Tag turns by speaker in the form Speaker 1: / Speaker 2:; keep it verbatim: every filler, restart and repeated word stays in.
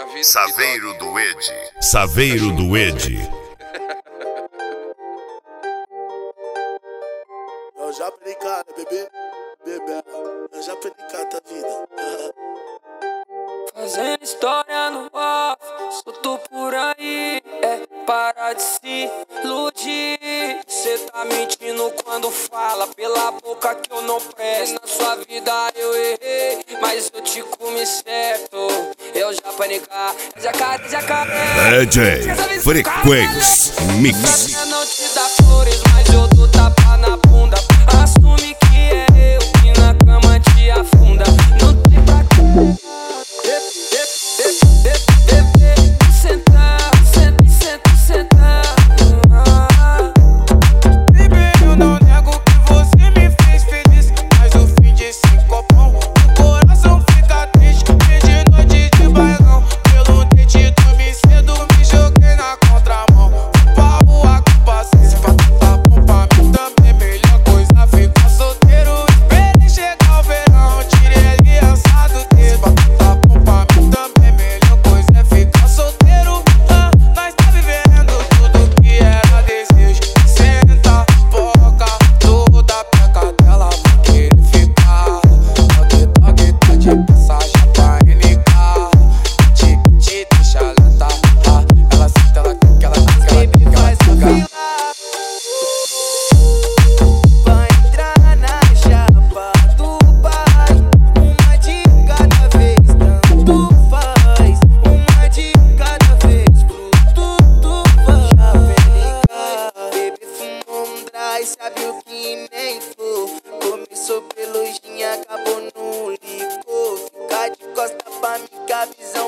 Speaker 1: vida.
Speaker 2: Saveiro do Ed.
Speaker 3: Saveiro do Ed.
Speaker 4: Eu já brincar, né, bebê? Bebê, eu já brincar da vida.
Speaker 5: Fazendo história no off, solto por aí. É para de se iludir. Cê tá mentindo quando fala pela boca que eu não presto. Na sua vida eu errei, mas eu te comi certo. Eu já panicar, jacaré, jacaré.
Speaker 3: D J Frequência Mix.
Speaker 5: Eu não te dá flores, mas eu dou tapa na bunda. Assume que é eu que na cama te afunda. Não tem pra quê. Sentar, senta, senta, sentar.
Speaker 6: Baby, eu não nego que você me fez feliz, mas o fim de cinco copão, o coração fica triste. E de noite de bailão, pelo dente dormi cedo, me joguei na contramão. Pra rua com paciência, pra tá bom pra mim também. Melhor coisa ficar solteiro. Esperei chegar o verão, tirei ali assado dele. Pra tá bom pra mim também. Melhor coisa é ficar solteiro. Ah, nós tá vivendo tudo que era desejo. Senta, boca, toda peca dela vai querer ficar. Pode toque, tá de passagem pra N K. Te, te deixa lenta. Ah, ela senta, ela quer, ela quer, ela quer, ela quer.
Speaker 5: Vai entrar na chapa do pai. Uma de cada vez, tanto faz. Uma de cada vez, pro tudo vai. Bebê fumou um dry, sabe o que nem for. Começou pelo gin, acabou no licor. Ficar de costa pra mim que a visão